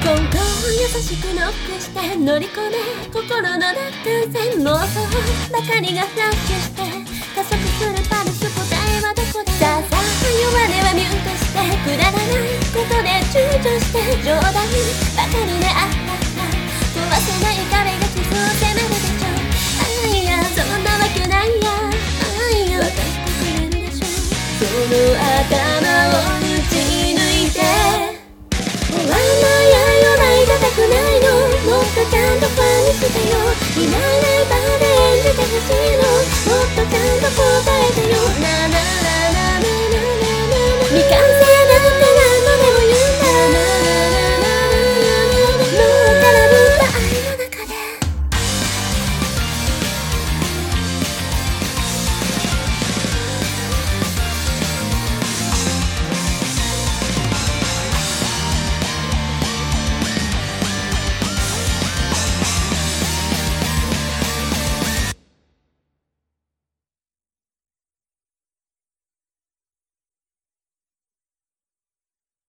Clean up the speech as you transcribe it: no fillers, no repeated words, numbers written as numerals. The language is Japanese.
優しくノックして乗り込め心の中線妄想ばかりがフラッシュして加速するパルス答えはどこだ。さあさあ弱音はミュートしてくだらないことで躊躇して冗談ばかりであった壊せない壁が傷を責めるでしょ。あいやそんなわけないやあいや分かってくれるでしょ。その頭を打ち抜いて終わんない愛を泣いてたくないの。もっとちゃんとファンにしてよ。いないいない場で演じてほしいの。もっとちゃんと答えてよ。